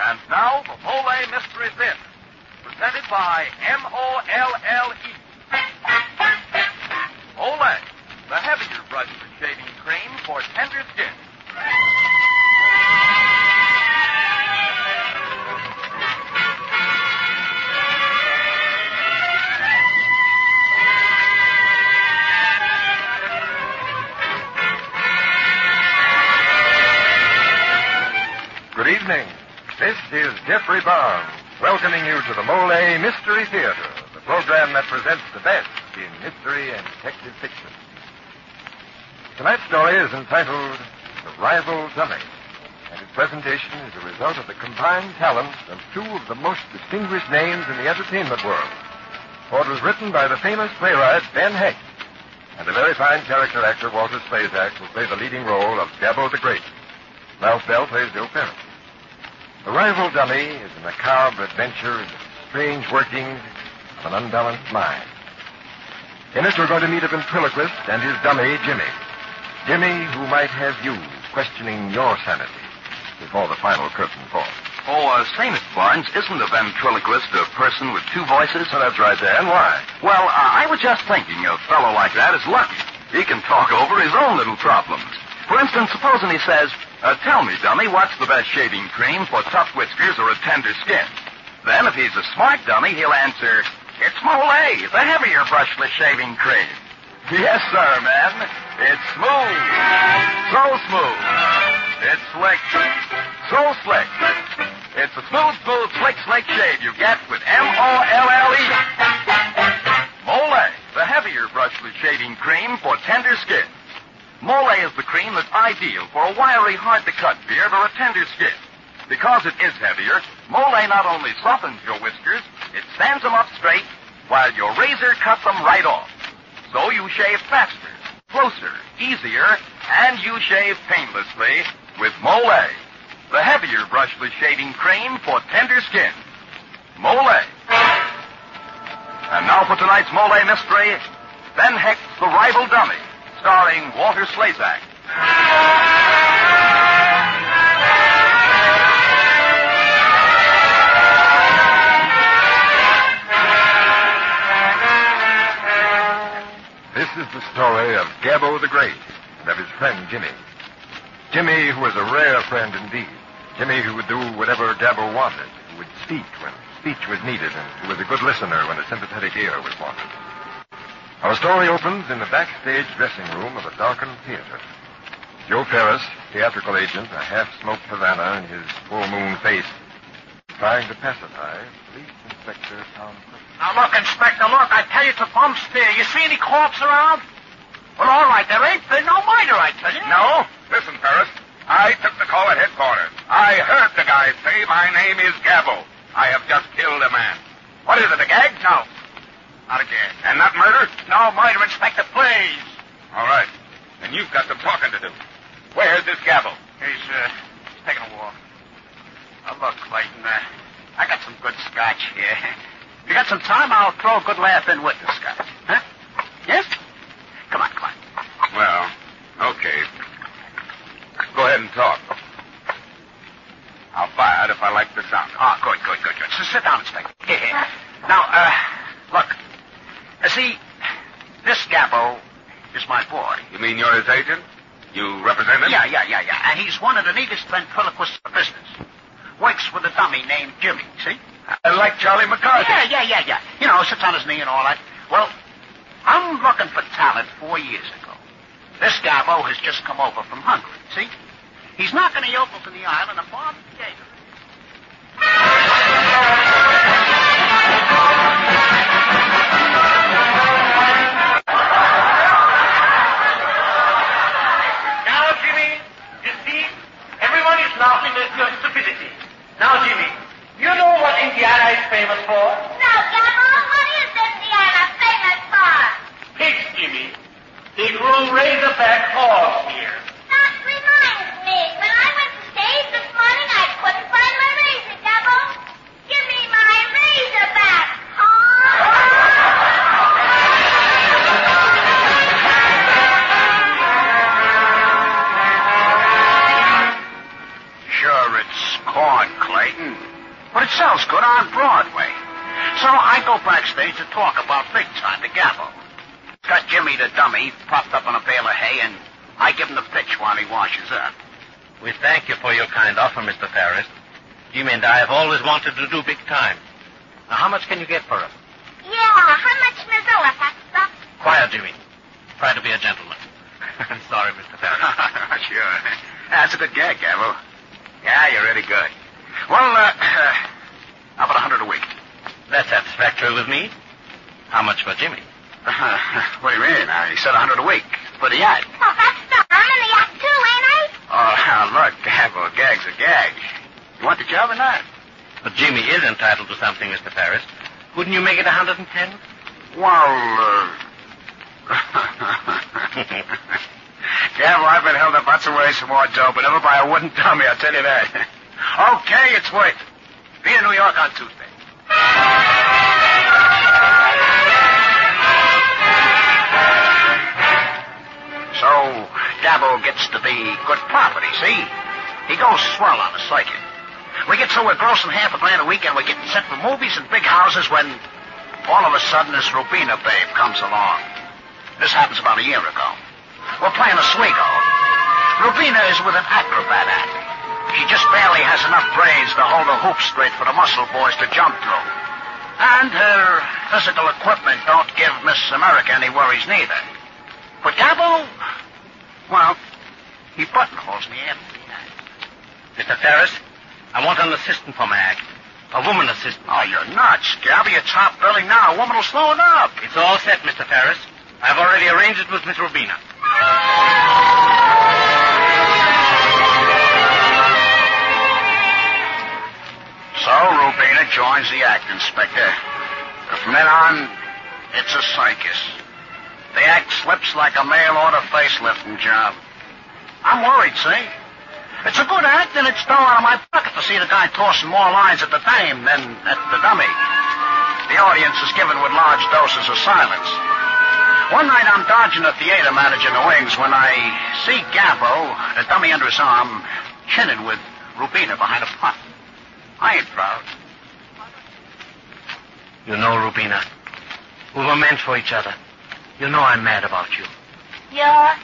And now, the Mole Mystery Theater, presented by M-O-L-L-E. Mole, the heavier brushless shaving cream for tender skin. Good evening. This is Jeffrey Barnes, welcoming you to the Mole Mystery Theater, the program that presents the best in mystery and detective fiction. Tonight's story is entitled The Rival Dummy, and its presentation is a result of the combined talents of two of the most distinguished names in the entertainment world. For it was written by the famous playwright Ben Hecht, and the very fine character actor Walter Slazak will play the leading role of Gabbo the Great. Ralph Bell plays Bill Ferris. The Rival Dummy is a macabre adventure in the strange workings of an unbalanced mind. In it, we're going to meet a ventriloquist and his dummy, Jimmy. Jimmy, who might have you questioning your sanity before the final curtain falls. Say, Mr. Barnes, isn't a ventriloquist a person with two voices? So that's right there, and why? Well, I was just thinking a fellow like that is lucky. He can talk over his own little problems. For instance, supposing he says, tell me, dummy, what's the best shaving cream for tough whiskers or a tender skin? Then, if he's a smart dummy, he'll answer, it's Mole, the heavier brushless shaving cream. Yes, sir, man. It's smooth. So smooth. It's slick. So slick. It's a smooth, slick shave you get with M-O-L-L-E. Mole, the heavier brushless shaving cream for tender skin. Mole is the cream that's ideal for a wiry, hard-to-cut beard or a tender skin. Because it is heavier, Mole not only softens your whiskers, it stands them up straight, while your razor cuts them right off. So you shave faster, closer, easier, and you shave painlessly with Mole, the heavier brushless shaving cream for tender skin. Mole. And now for tonight's Mole mystery, Ben Hecht's The Rival Dummy, starring Walter Slazak. This is the story of Gabbo the Great and of his friend Jimmy. Jimmy, who was a rare friend indeed. Jimmy, who would do whatever Gabbo wanted, who would speak when speech was needed, and who was a good listener when a sympathetic ear was wanted. Our story opens in the backstage dressing room of a darkened theater. Joe Ferris, theatrical agent, a half-smoked Havana in his full-moon face, trying to pacify Police Inspector Tom Clifford. Now, look, Inspector, look, I tell you, it's a bum steer. You see any corpse around? Well, all right, there ain't been no murder, I tell you. No? Listen, Ferris. I took the call at headquarters. I heard the guy say, my name is Gabbo. I have just killed a man. What is it, a gag? No. Not a gag. And not murder? No murder, Inspector, please. All right. Then you've got some talking to do. Where's this Gabbo? He's taking a walk. Oh, look, Clayton, I got some good scotch here. If you got some time, I'll throw a good laugh in with the scotch. Huh? Yes? Come on. Well, okay. Go ahead and talk. I'll fire it if I like the sound. Oh, good. So sit down, Inspector. Here. Now, look. See, this Gabbo is my boy. You mean you're his agent? You represent him? Yeah. And he's one of the neatest ventriloquists in the business. Works with a dummy named Jimmy, see? Like Charlie McCarthy. Yeah. You know, sits on his knee and all that. Well, I'm looking for talent 4 years ago. This Gabbo has just come over from Hungary, see? He's knocking the yokels in the island of Bob Jacob. Now, Jimmy, you see, everyone is laughing at your stupidity. Now, Jimmy, you know what Indiana is famous for? No, Gabbo, what is Indiana famous for? Pigs, Jimmy. They grew razorback horse here. That reminds me, when I went to stage this morning, I couldn't find my razor, Gabbo. Give me my razor back, Sure, it's corn, Clayton. But it sells good on Broadway. So I go backstage to talk about big time to Gabbo. Got Jimmy the dummy propped up on a bale of hay, and I give him the pitch while he washes up. We thank you for your kind offer, Mr. Ferris. Jimmy and I have always wanted to do big time. Now, how much can you get for us? Yeah, how much, Mizilla, Buster? Quiet, Jimmy. Try to be a gentleman. Sorry, Mr. Ferris. Sure. That's a good gag, Gabbo. Yeah, you're really good. Well, how about 100 a week? That's satisfactory with me. How much for Jimmy? What do you mean? He said 100 a week for the act. Oh, Buster, I'm in the act too, ain't I? Oh, now look, Gabbo, gag's a gag. You want the job or not? But Jimmy is entitled to something, Mr. Ferris. Couldn't you make it 110? Well, Gabbo, I've been held up lots of ways for more dough, but never by a wooden dummy, I'll tell you that. Okay, it's worth it. Be in New York on Tuesday. So, Gabbo gets to be good property, see? He goes swell on the circuit. We get so we're grossing $500 a week and we're getting set for movies and big houses when all of a sudden this Rubina babe comes along. This happens about a year ago. We're playing Oswego. Rubina is with an acrobat act. She just barely has enough brains to hold a hoop straight for the muscle boys to jump through. And her physical equipment don't give Miss America any worries neither. But Gabbo, well, he buttonholes me after the act. Mr. Ferris, I want an assistant for my act. A woman assistant. Oh, you're nuts, Gabby. It's top billing now. A woman will slow it up. It's all set, Mr. Ferris. I've already arranged it with Miss Rubina. So Rubina joins the act, Inspector. From then on, it's a circus. The act slips like a mail-order facelifting job. I'm worried, see? It's a good act, and it's still out of my pocket to see the guy tossing more lines at the dame than at the dummy. The audience is given with large doses of silence. One night I'm dodging the theater manager in the wings when I see Gabbo, the dummy under his arm, chinning with Rubina behind a punt. I ain't proud. You know, Rubina, we were meant for each other. You know I'm mad about you. Yeah?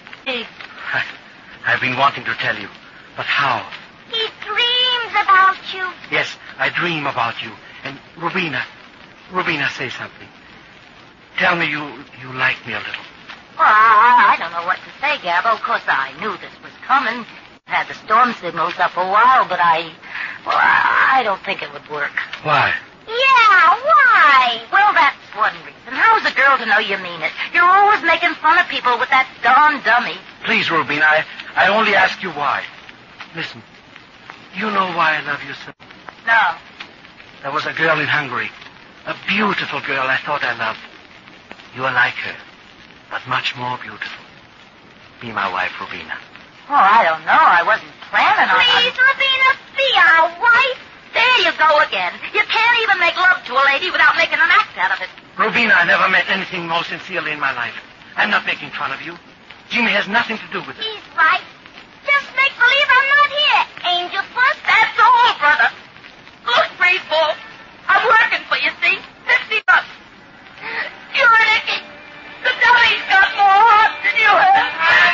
I've been wanting to tell you, but how? He dreams about you. Yes, I dream about you. And Rubina, say something. Tell me you like me a little. Well, I don't know what to say, Gabbo. Of course, I knew this was coming. Had the storm signals up a while, but I don't think it would work. Why? Yeah, why? Well, that's one reason. How's a girl to know you mean it? You're always making fun of people with that darn dummy. Please, Rubina, I only ask you why. Listen, you know why I love you so? No. There was a girl in Hungary, a beautiful girl I thought I loved. You are like her, but much more beautiful. Be my wife, Rubina. Oh, I don't know. I wasn't planning on... Please, Rubina, be our wife. There you go again. You can't even make love to a lady without making an act out of it. Rubina, I never met anything more sincerely in my life. I'm not making fun of you. Jimmy has nothing to do with it. He's right. Just make believe I'm not here. Angel first, That's all, brother. Look, Baseball. I'm working for you, see? $50. You're an idiot. The dummy's got more heart than you have.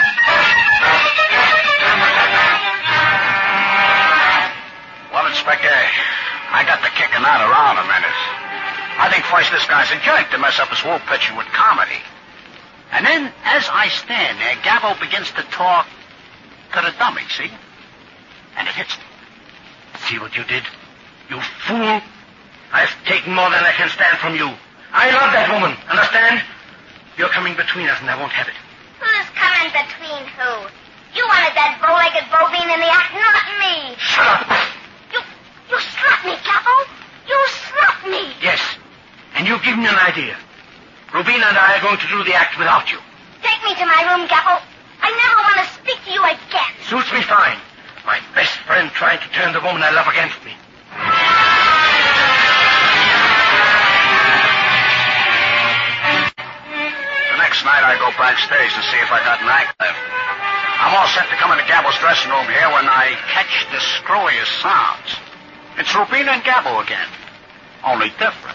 Well, Inspector, I got the kicking out around a minute. I think first this guy's a jerk to mess up his whole picture with comedy. And then, as I stand there, Gabbo begins to talk to the dummy, see? And it hits me. See what you did? You fool. I've taken more than I can stand from you. I love that woman, understand? You're coming between us, and I won't have it. who's coming between who? You wanted that bow-legged bovine in the act, not me. Shut up. You slapped me, Gabbo. You slapped me. Yes, and you've given me an idea. Rubina and I are going to do the act without you. Take me to my room, Gabbo. I never want to speak to you again. Suits me fine. My best friend trying to turn the woman I love against me. The next night I go backstage and see if I got an act left. I'm all set to come into Gabbo's dressing room here when I catch the screwiest sounds. It's Rubina and Gabbo again. Only different.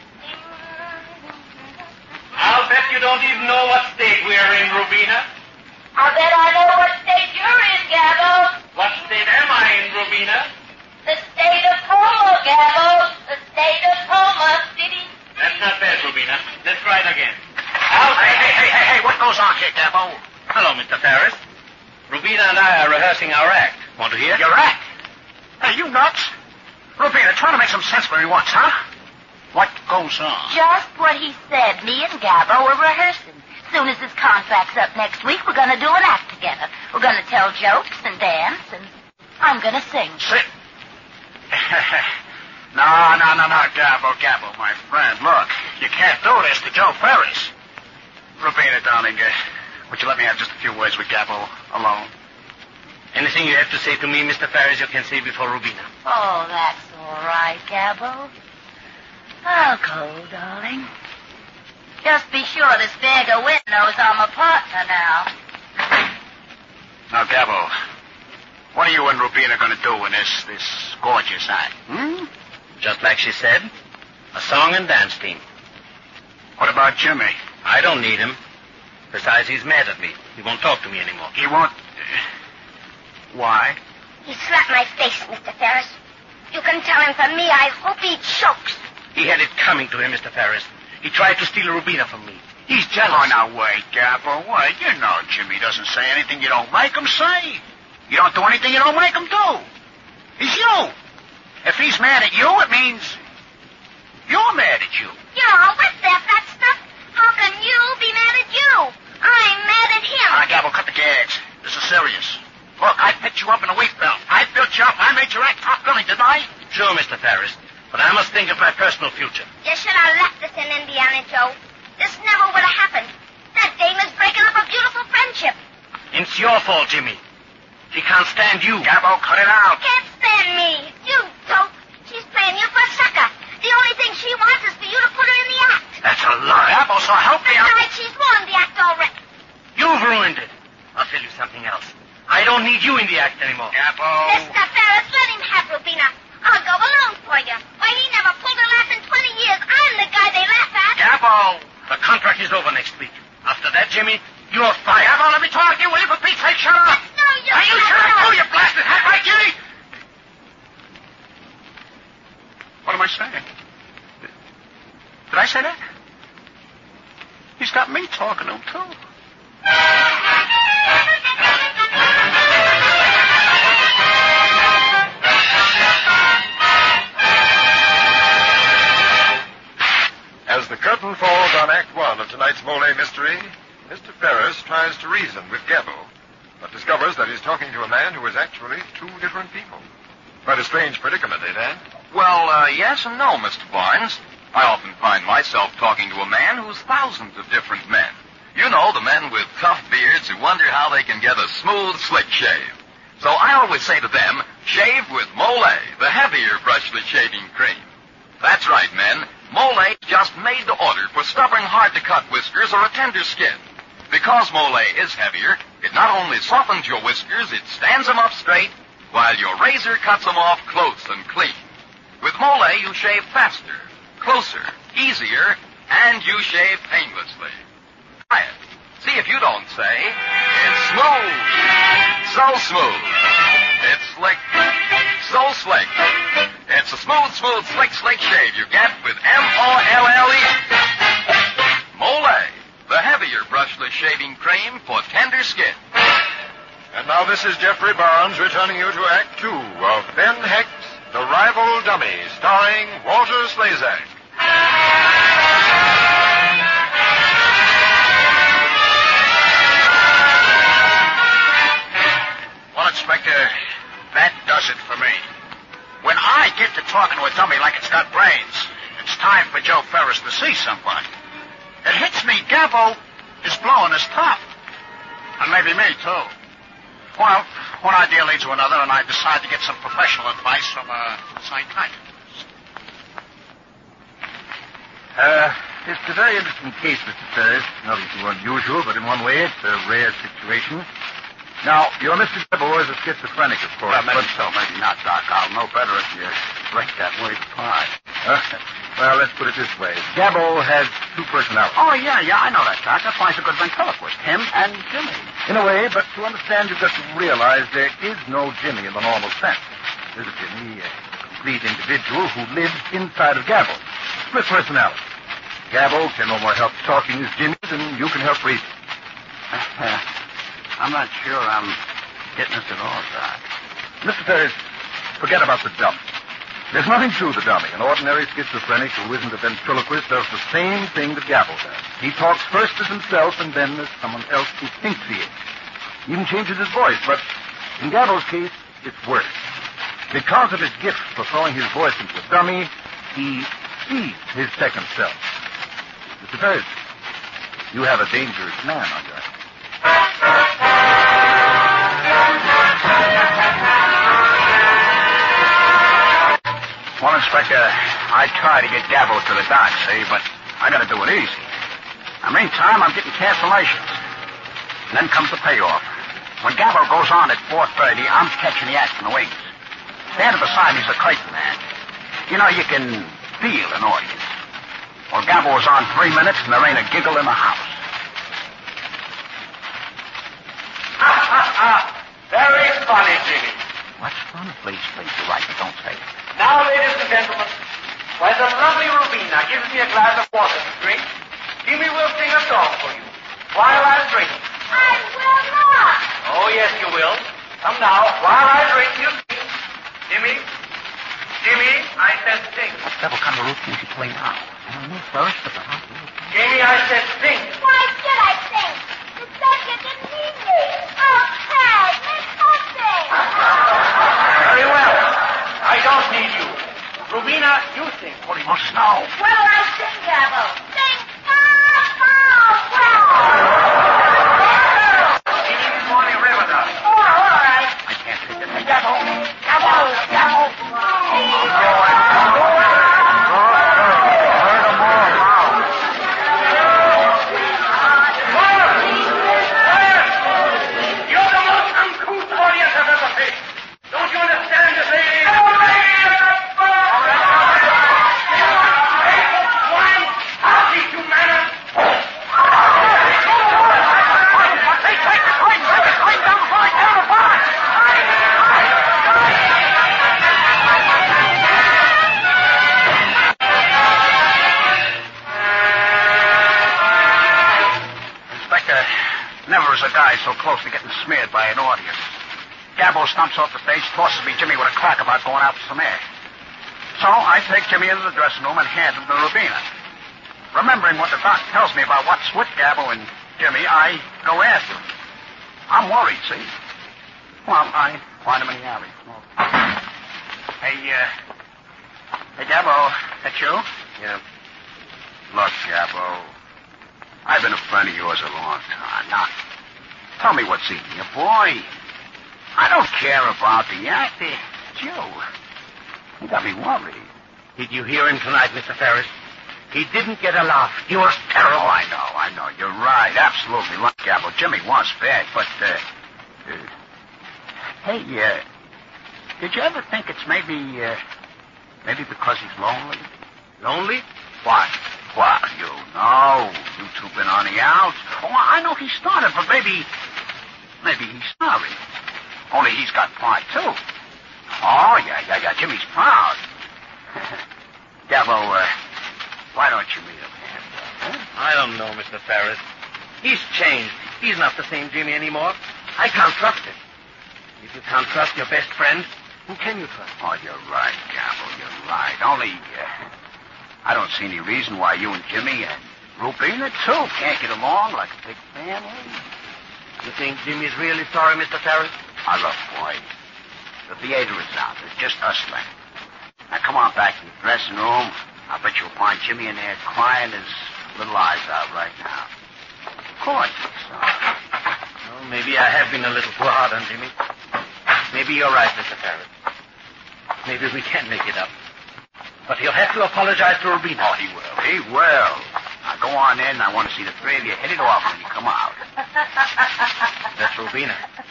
I'll bet you don't even know what state we're in, Rubina. I'll bet I know what state you're in, Gabbo. What state am I in, Rubina? The state of Homo, Gabbo. The state of Homo City. That's not bad, Rubina. Let's try it again. Hey, what goes on here, Gabbo? Hello, Mr. Ferris. Rubina and I are rehearsing our act. Want to hear? Your act? Hey, you nuts? Rubina, try to make some sense for me once, huh? What goes on? Just what he said. Me and Gabbo were rehearsing. Soon as his contract's up next week, we're going to do an act together. We're going to tell jokes and dance, and I'm going to sing. Sit. No, Gabbo, my friend. Look, you can't do this to Joe Ferris. Rubina, darling, would you let me have just a few words with Gabbo alone? Anything you have to say to me, Mr. Ferris, you can say before Rubina. Oh, that's all right, Gabbo. I'll go, darling. Just be sure this bag of wind knows I'm a partner now. Now, Gabbo, what are you and Rubina going to do in this gorgeous act? Just like she said, a song and dance team. What about Jimmy? I don't need him. Besides, he's mad at me. He won't talk to me anymore. He won't... Why? He slapped my face, Mr. Ferris. You can tell him from me, I hope he chokes. He had it coming to him, Mr. Ferris. He tried to steal Rubina from me. He's jealous. Oh, now, wait, Gabbo, wait. You know Jimmy doesn't say anything you don't make him say. You don't do anything you don't make him do. He's you. If he's mad at you, it means you're mad at you. You're all with that stuff. How can you be mad at you? I'm mad at him. All right, Gabbo, cut the gags. This is serious. Look, I picked you up in a wheat belt. I built you up. I made your act top billing, didn't I? Sure, Mr. Ferris. But I must think of my personal future. You should have left us in Indiana, Joe. This never would have happened. That dame is breaking up a beautiful friendship. It's your fault, Jimmy. She can't stand you. Gabbo, cut it out. Can't stand me. You dope. She's playing you for a sucker. The only thing she wants is for you to put her in the act. That's a lie. Gabbo, so help me. Besides, she's won the act already. You've ruined it. I'll tell you something else. I don't need you in the act anymore. Gabbo. Mr. Ferris, let him have Rubina. I'll go alone for you. Why, he never pulled a laugh in 20 years. I'm the guy they laugh at. Gabbo. The contract is over next week. After that, Jimmy, you're fired. Gabbo, let me talk to you, will you? For Pete's sake, shut up. No, you Are you shut up, too, you blasted hat right, Jimmy? What am I saying? Did I say that? He's got me talking to him, too. As the curtain falls on Act One of tonight's Mole Mystery, Mr. Ferris tries to reason with Gabbo, but discovers that he's talking to a man who is actually two different people. Quite a strange predicament, eh, Dan? Well, yes and no, Mr. Barnes. I often find myself talking to a man who's thousands of different men. You know, the men with tough beards who wonder how they can get a smooth, slick shave. So I always say to them, shave with Mole, the heavier brushless shaving cream. That's right, men. Mole just made to order for stubborn, hard-to-cut whiskers or a tender skin. Because Mole is heavier, it not only softens your whiskers, it stands them up straight, while your razor cuts them off close and clean. With Mole, you shave faster, closer, easier, and you shave painlessly. Try it. See if you don't say, it's smooth, so smooth. It's slick, so slick. It's a smooth, slick shave you get with M-O-L-L-E. Mole, the heavier brushless shaving cream for tender skin. And now this is Jeffrey Barnes returning you to Act Two of Ben Hecht's The Rival Dummy, starring Walter Slezak. Well, Inspector, that does it for me. When I get to talking to a dummy like it's got brains, it's time for Joe Ferris to see somebody. It hits me Gabbo is blowing his top. And maybe me, too. Well, one idea leads to another, and I decide to get some professional advice from a psychiatrist. It's a very interesting case, Mr. Ferris. Nothing too unusual, but in one way it's a rare situation. Now, your Mr. Gabbo is a schizophrenic, of course. Maybe so, maybe not, Doc. I'll know better if you break that word apart. Well, let's put it this way. Gabbo has two personalities. Oh, yeah, I know that, Doc. That's why he's a good ventriloquist. Him and Jimmy. In a way, but to understand, you've got to realize there is no Jimmy in the normal sense. There's a Jimmy, a complete individual who lives inside of Gabbo. Split personality. Gabbo can no more help talking as Jimmy than you can help reading. I'm not sure I'm getting this at all, Doc. Mr. Ferris, forget about the dummy. There's nothing to the dummy. An ordinary schizophrenic who isn't a ventriloquist does the same thing that Gabbo does. He talks first as himself and then as someone else who thinks he is. He even changes his voice, but in Gabbo's case, it's worse. Because of his gift for throwing his voice into a dummy, he sees his second self. Mr. Ferris, you have a dangerous man on your hands. Well, Inspector, I try to get Gabbo to the dock, see, but I gotta do it easy. In the meantime, I'm getting cancellations. And then comes the payoff. When Gabbo goes on at 4:30, I'm catching the act in the wings. Standing beside me's a curtain man. You know, you can feel an audience. Well, Gabbo was on 3 minutes, and there ain't a giggle in the house. Very funny, Jimmy. What's funny? Please, you're right, but don't say it. Now, ladies and gentlemen, when the lovely Rubina gives me a glass of water to drink, Jimmy will sing a song for you while I drink. I will not. Oh, yes, you will. Come now, while I drink, you sing. Jimmy, I said sing. What devil kind of routine is he playing now? I don't know first, but the hospital. Jimmy, I said sing. Why should I sing? You said you didn't need me. Oh, Peg, let's sing. Very well. I don't need you. Rubina, you sing. Holy snow. What'll I sing, Gabbo? Sing, well. Jimmy, this morning, river, darling. Oh, all right. I can't take it. Gabbo. You're the most uncouth audience I've ever faced. Don't you understand this, lady? I'll teach you manners. Inspector, never is a guy so close to getting smeared by an audience. Gabbo stumps off the stage, tosses me Jimmy with a crack about going out for some air. So I take Jimmy into the dressing room and hand him to Rubina. Remembering what the doc tells me about what's with Gabbo and Jimmy, I go after him. I'm worried, see? Well, I find him in the alley. Hey, Gabbo, that you? Yeah. Look, Gabbo, I've been a friend of yours a long time. Now, tell me what's eating you, boy. I don't care about the act. It's you. You got me worried. Did you hear him tonight, Mr. Ferris? He didn't get a laugh. He was terrible. Oh, I know. You're right. Absolutely. Look, Gabbo, Jimmy was bad, but, Hey, did you ever think it's maybe because he's lonely? Lonely? What? Well, you know. You two been on the outs. Oh, I know he started, but maybe he's sorry. Only he's got pride, too. Oh, yeah. Jimmy's proud. Gabbo, why don't you meet him? Huh? I don't know, Mr. Ferris. He's changed. He's not the same Jimmy anymore. I can't trust him. If you can't trust your best friend, who can you trust? Oh, you're right, Gabbo, you're right. Only, I don't see any reason why you and Jimmy and Rubina, too, can't get along like a big family. You think Jimmy's really sorry, Mr. Ferris? Now, look, boy, the theater is out. There's just us left. Now, come on back to the dressing room. I bet you'll find Jimmy in there crying his little eyes out right now. Of course he's sorry. Well, maybe I have been a little too hard on Jimmy. Maybe you're right, Mr. Ferris. Maybe we can make it up. But he'll have to apologize to Rubina. Oh, he will. He will. Now, go on in. I want to see the three of you hit it off when you come out. That's Rubina.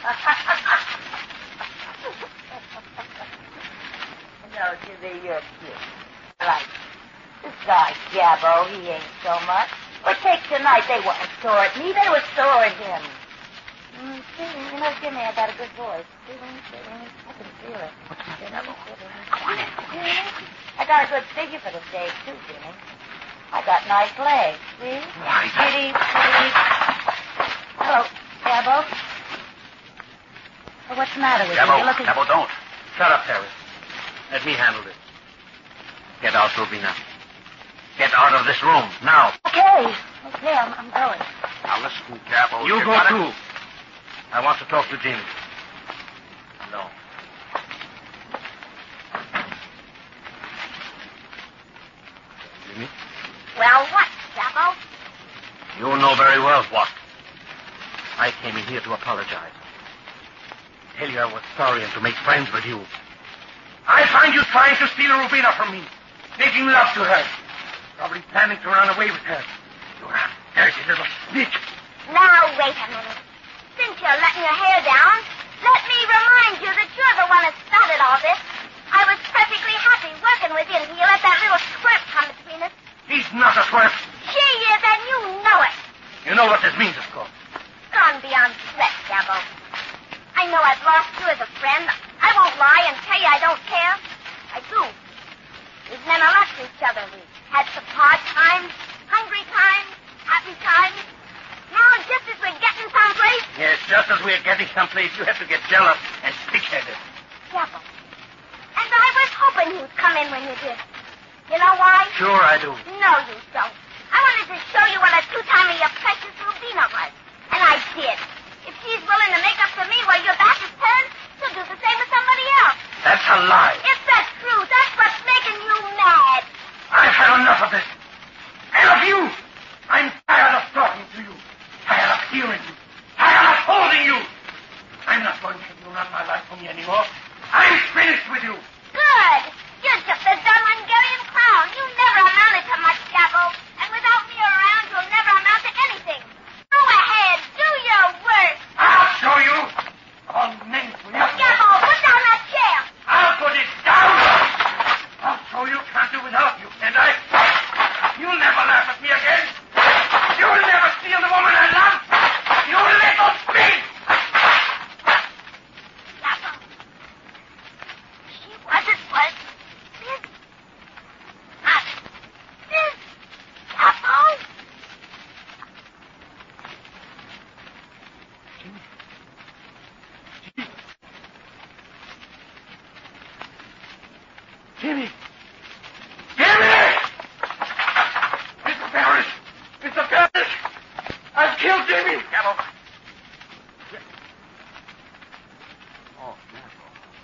No, Jimmy, you're cute. I like this guy, Gabbo. He ain't so much. But take tonight, they weren't sore at me. They were sore at him. You know, Jimmy, I got a good voice. I can feel it. What's the matter, Gabbo? Come on in. I got a good figure for the stage, too, Jimmy. I got nice legs, see? Why, Pretty. Hello, Gabbo. Well, what's the matter with you? You're looking... Gabbo, don't. Shut up, Harris. Let me handle this. Get out, Rubina. Get out of this room, now. Okay, I'm going. Now, listen, Gabbo. You go, too. I want to talk to Jimmy. No. Jimmy? Well, what, Gabbo? You know very well what. I came in here to apologize. Tell you I was sorry and to make friends with you. I find you trying to steal Rubina from me, making love to her, probably planning to run away with her. You're a dirty little snitch. Now, wait a minute. Since you're letting your hair down, let me remind you that you're the one that started all this. I was perfectly happy working with you until you let that little squirt come between us. He's not a twerp. She is, and you know it. You know what this means, of course. Gone beyond threat, Gabbo. I know I've lost you as a friend. I won't lie and tell you I don't care. I do. We've meant a lot to each other. We've had some hard times, hungry times, happy times. Now, just as we're getting someplace... Yes, just as we're getting someplace, you have to get jealous and thick-headed. Gabbo. And I was hoping you'd come in when you did. You know why? Sure I do. No, you don't. I wanted to show you what a two-timer your precious Rubina was. And I did. If she's willing to make up to me while your back is turned, she'll do the same with somebody else. That's a lie. If that's true, that's what's making you mad. I've had enough of this. And of you. I'm tired of talking to you. Tired of hearing you. Tired of holding you. I'm not going to have you run my life for me anymore. I'm finished with you. Good. You're just a dumb Hungarian clown. You never amounted to much, Gabbo. And without me around, you'll never amount to anything. Go ahead. Do your work. I'll show you. All men will you. Gabbo, put down that chair. I'll put it down. I'll show you can't do without you, and I... You'll never laugh at me again. You'll never steal the woman I love. You little pig. Gabbo. She wasn't what? This. Not this. Gabbo. Jimmy! Jimmy! Mr. Parrish! Mr. Parrish! I've killed Jimmy! Gabbo. Oh, Gabbo.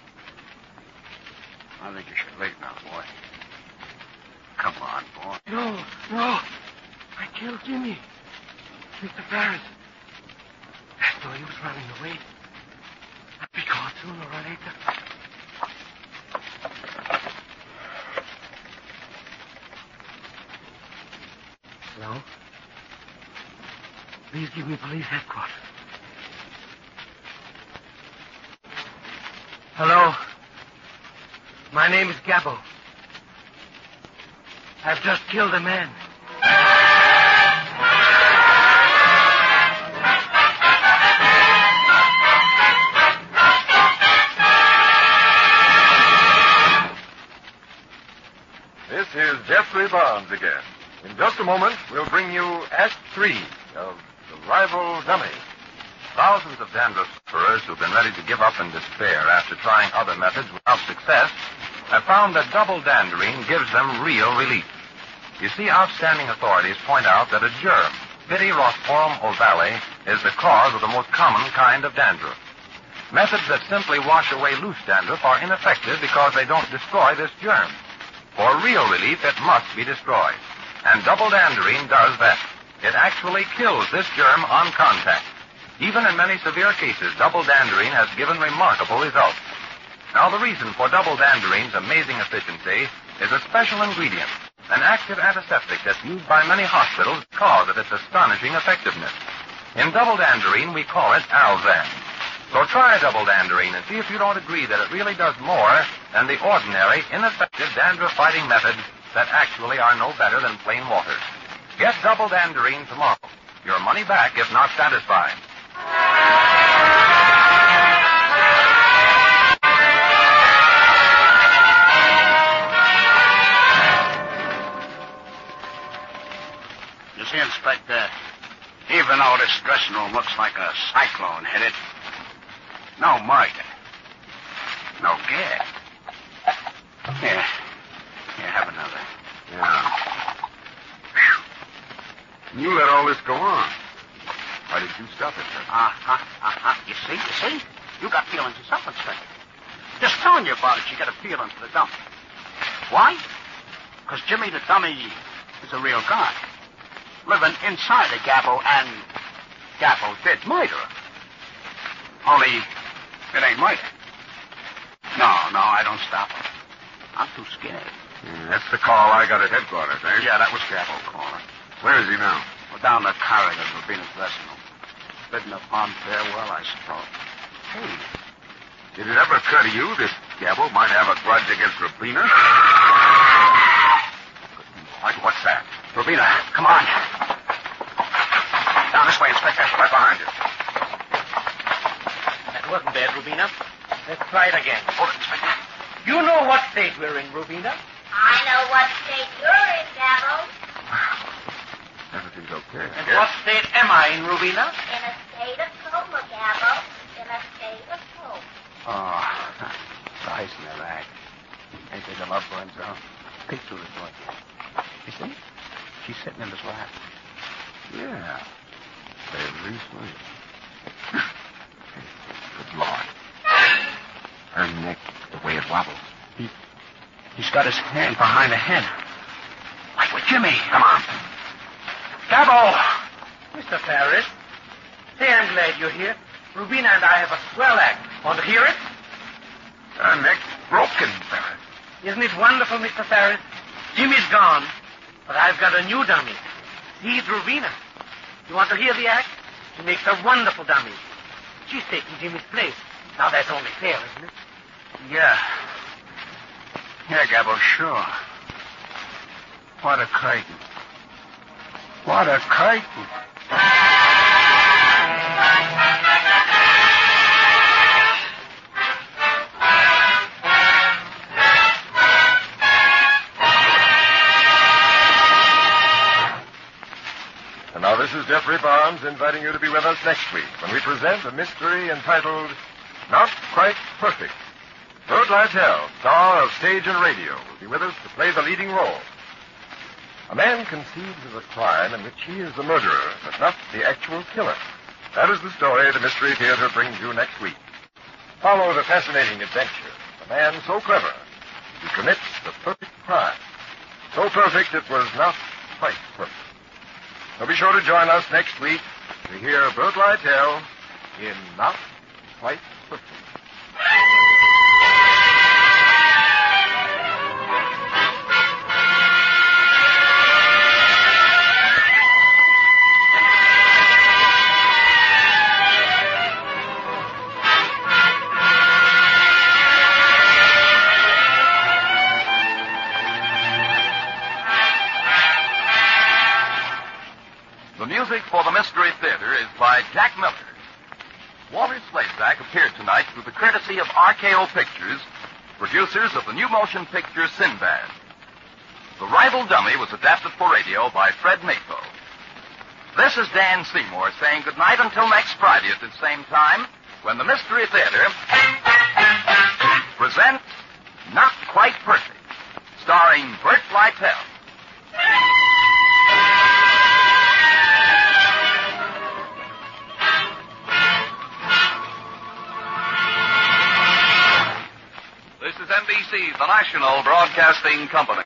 I think you should leave now, boy. Come on, boy. No. I killed Jimmy. Mr. Parrish. I thought he was running away. I'll be caught sooner or later. Hello? Please give me police headquarters. Hello? My name is Gabbo. I've just killed a man. This is Jeffrey Barnes again. In just a moment, we'll bring you Act 3 of The Rival Dummy. Thousands of dandruff sufferers who've been ready to give up in despair after trying other methods without success have found that double danderine gives them real relief. You see, outstanding authorities point out that a germ, Pityrosporum ovale, is the cause of the most common kind of dandruff. Methods that simply wash away loose dandruff are ineffective because they don't destroy this germ. For real relief, it must be destroyed. And double danderine does that. It actually kills this germ on contact. Even in many severe cases, double danderine has given remarkable results. Now, the reason for double danderine's amazing efficiency is a special ingredient, an active antiseptic that's used by many hospitals because of its astonishing effectiveness. In Double Danderine, we call it Alzan. So try Double Danderine and see if you don't agree that it really does more than the ordinary, ineffective dandruff-fighting methods that actually are no better than plain water. Get Double Danderine tomorrow. Your money back if not satisfied. You see, Inspector, even though this dressing room looks like a cyclone hit it, no murder. No gas. Here, have another. Yeah. You let all this go on. Why did you stop it, sir? You see? You got feelings yourself, Inspector. Just telling you about it, you got a feeling for the dummy. Why? Because Jimmy the dummy is a real guy. Living inside of Gabbo, and Gabbo did murder him. Only, it ain't murder. No, I don't stop him. I'm too scared. That's the call I got at headquarters, eh? Yeah, that was Gabbo calling. Where is he now? Well, down the corridor of Rubina's dressing room. Bidding upon farewell, I suppose. Hey, did it ever occur to you this Gabbo might have a grudge against Rubina? What's that? Rubina, come on. Down this way, Inspector. Right behind you. That wasn't bad, Rubina. Let's try it again. Hold it, Inspector. You know what state we're in, Rubina? I know what state you're in, Gabbo. Everything's okay. And what state am I in, Rubina? In a state of coma, Gabbo. In a state of coma. Oh, nice in the rag. Ain't they the love burns out? Peek through the door. You see? She's sitting in his lap. Yeah. Very sweet. Good Lord. Her neck, the way it wobbles. He's got his hand behind the head. Like with Jimmy. Come on. Gabbo! Mr. Ferris. Say, I'm glad you're here. Rubina and I have a swell act. Want to hear it? Her neck's broken, Ferris. Isn't it wonderful, Mr. Ferris? Jimmy's gone, but I've got a new dummy. She's Rubina. You want to hear the act? She makes a wonderful dummy. She's taking Jimmy's place. Now, that's only fair, isn't it? Yeah. Yeah, Gabbo, sure. What a curtain. What a curtain. And now this is Jeffrey Barnes inviting you to be with us next week when we present a mystery entitled Not Quite Perfect. Bert Lytell, star of stage and radio, will be with us to play the leading role. A man conceives of a crime in which he is the murderer, but not the actual killer. That is the story the Mystery Theater brings you next week. Follow the fascinating adventure of a man so clever he commits the perfect crime. So perfect it was not quite perfect. So be sure to join us next week to hear Bert Lytell in Not Quite Perfect. The music for the Mystery Theater is by Jack Miller. Walter Slazak appeared tonight through the courtesy of RKO Pictures, producers of the new motion picture Sinbad. The Rival Dummy was adapted for radio by Fred Nato. This is Dan Seymour saying goodnight until next Friday at the same time when the Mystery Theater presents Not Quite Perfect, starring Bert Lytell. This is NBC, the national broadcasting company.